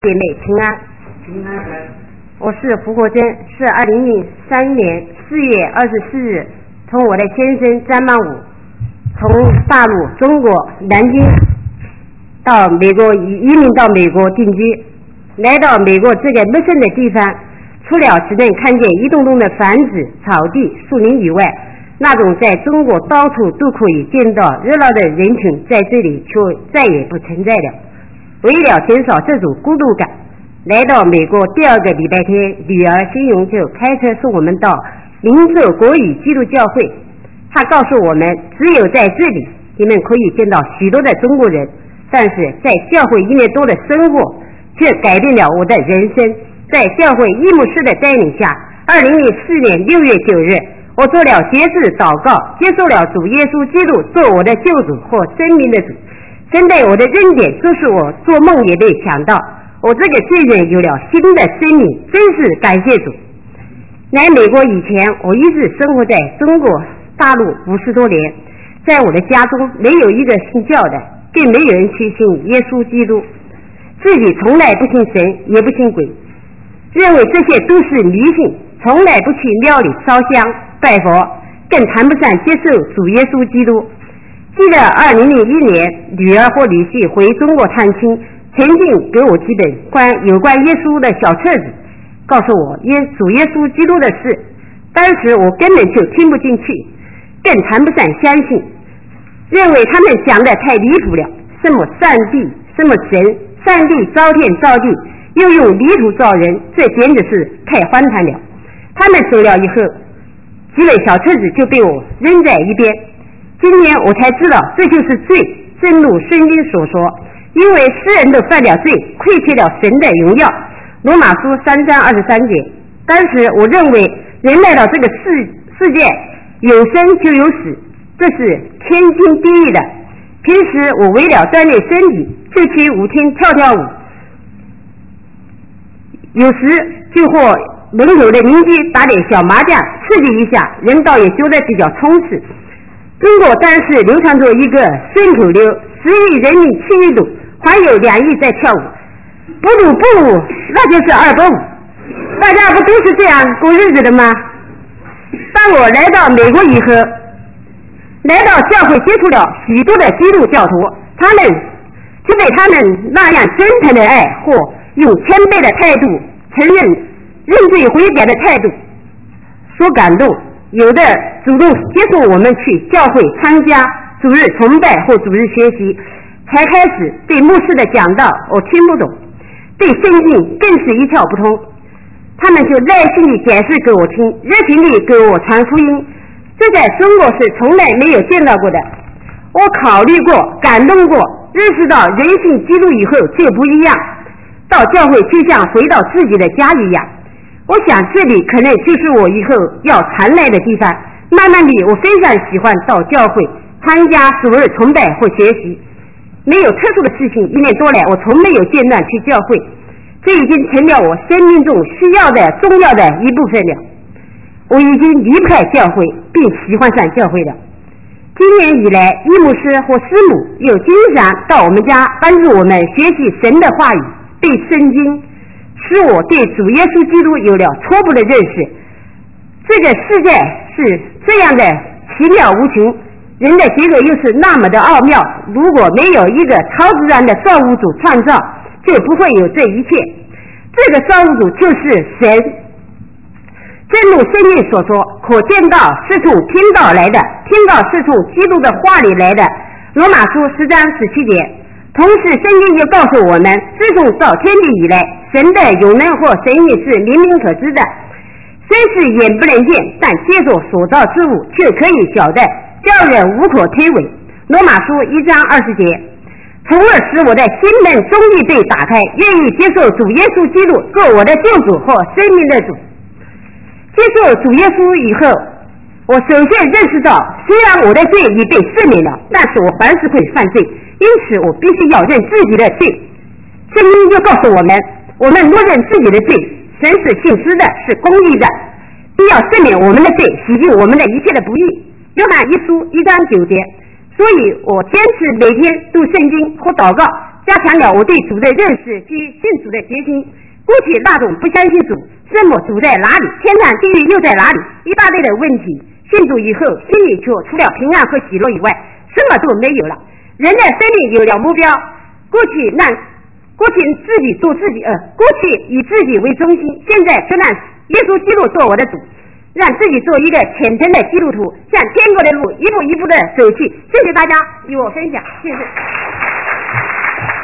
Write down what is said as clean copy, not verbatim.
姐妹平安。 平安。 我是胡国珍，是2003年4月24日从我的先生张曼武从大陆中国南京到美国移民到美国定居。来到美国这个陌生的地方，除了只能看见一栋栋的房子、草地、树林以外，那种在中国到处都可以见到热闹的人群在这里却再也不存在了。为了减少这种孤独感，来到美国第2个礼拜天，女儿新荣就开车送我们到灵寿国语基督教会。她告诉我们，只有在这里你们可以见到许多的中国人，但是在教会1年多的生活却改变了我的人生。在教会义牧师的带领下，2004年6月9日，我做了决志祷告，接受了主耶稣基督做我的救主或生命的主。神对我的恩典，就是我做梦也没想到，我这个罪人有了新的生命，真是感谢主。来美国以前，我一直生活在中国大陆50多年，在我的家中没有一个信教的，更没有人去信耶稣基督，自己从来不信神也不信鬼，认为这些都是迷信，从来不去庙里烧香拜佛，更谈不上接受主耶稣基督。记得2001年女儿和女婿回中国探亲，曾经给我几本有关耶稣的小册子，告诉我主耶稣基督的事。当时我根本就听不进去，更谈不上相信，认为他们讲的太离谱了，什么上帝什么神，上帝造天造地又用泥土造人，这简直是太荒唐了。他们走了以后，几本小册子就被我扔在一边。今年我才知道这就是罪，正如圣经所说，因为世人都犯了罪，亏缺了神的荣耀。罗马书3章23节。当时我认为人来到这个世界有生就有死，这是天经地义的。平时我为了锻炼身体就去舞厅跳跳舞，有时就和门口的邻居打点小麻将刺激一下，人倒也觉得比较充实。中国当时流传着一个顺口溜：10亿人民7亿赌，还有2亿在跳舞，不赌不舞，那就是285。大家不都是这样过日子的吗？当我来到美国以后，来到教会接触了许多的基督教徒，他们就被他们那样真诚的爱或用谦卑的态度承认罪悔改的态度所感动，有的主动接受我们去教会参加主日崇拜或主日学习，才开始对牧师的讲道我听不懂，对圣经更是一窍不通。他们就耐心地解释给我听，热情地给我传福音，这在中国是从来没有见到过的。我考虑过，感动过，认识到人信基督以后就不一样，到教会就像回到自己的家一样。我想这里可能就是我以后要常来的地方。慢慢地，我非常喜欢到教会参加主日崇拜或学习。没有特殊的事情，1年多来我从没有间断去教会，这已经成了我生命中需要的重要的一部分了。我已经离不开教会，并喜欢上教会了。今年以来，义牧师或师母又经常到我们家帮助我们学习神的话语，对圣经，使我对主耶稣基督有了初步的认识。这个世界是这样的奇妙无穷，人的结构又是那么的奥妙，如果没有一个超自然的造物主创造，就不会有这一切。这个造物主就是神。正如圣经所说，可见到是从听道来的，听道是从基督的话里来的。罗马书10章17节。同时圣经就告诉我们，自从造天地以来，神的永能或神意是明明可知的，虽是眼不能见，但借着所造之物却可以晓得，叫人无可推诿。罗马书1章20节。从而使我的心门终于被打开，愿意接受主耶稣基督做我的救主或生命的主。接受主耶稣以后，我首先认识到，虽然我的罪已被赦免了，但是我还是会犯罪，因此我必须要认自己的罪。圣经就告诉我们若认自己的罪，神是信实的，是公义的，必要赦免我们的罪，洗净我们的一切的不义。约翰1书1章9节。所以我坚持每天读圣经和祷告， 加强了我对主的认识及信主的决心。过去那种不相信主，什么主在哪里，天堂地狱又在哪里，一大堆的问题。信主以后，心里却除了平安和喜乐以外，什么都没有了。人的生命有了目标，过去自己做自己，过去以自己为中心，现在就让耶稣基督做我的主，让自己做一个虔诚的基督徒，向天国的路一步一步的走去。谢谢大家与我分享，谢谢。